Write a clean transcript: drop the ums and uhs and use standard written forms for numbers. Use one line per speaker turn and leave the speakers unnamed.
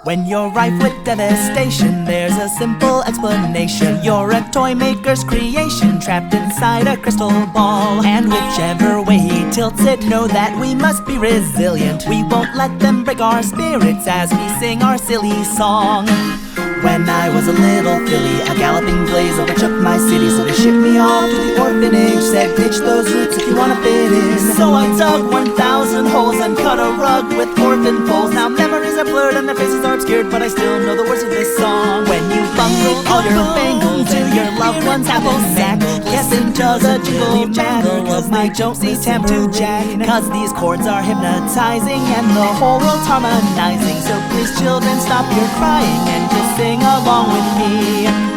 When you're rife with devastation, there's a simple explanation. You're a toy maker's creation, trapped inside a crystal ball. And whichever way he tilts it, know that we must be resilient. We won't let them break our spirits as we sing our silly song. When I was a little filly, a galloping blaze overtook my city. So they shipped me off to the orphanage, said ditch those roots if you wanna fit in. So I dug 1,000 holes and cut a rug with orphan poles. Now memories are blurred and their faces are obscured, but I still know the words of this song. When you bungled all your bangles and your loved one's apple sack, yes, into the jingle jangle of my Josie Tambourine Jack. Cause these chords are hypnotizing and the whole world's harmonizing. So please children, stop your crying and just sing along with me.